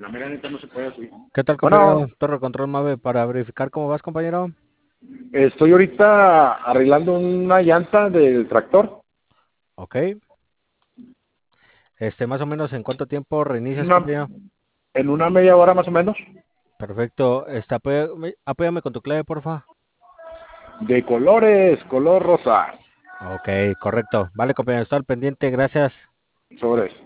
La mera neta no se puede así. ¿Qué tal, compañero? Bueno, Torre Control Mave para verificar cómo vas, compañero. estoy ahorita arreglando una llanta del tractor. Ok. Más o menos, ¿en cuánto tiempo reinicias, Una, compañero? en una media hora más o menos. Perfecto. Apóyame con tu clave, porfa. De colores, color rosa. Ok, correcto. Vale, compañero, está al pendiente. Gracias. Sobres.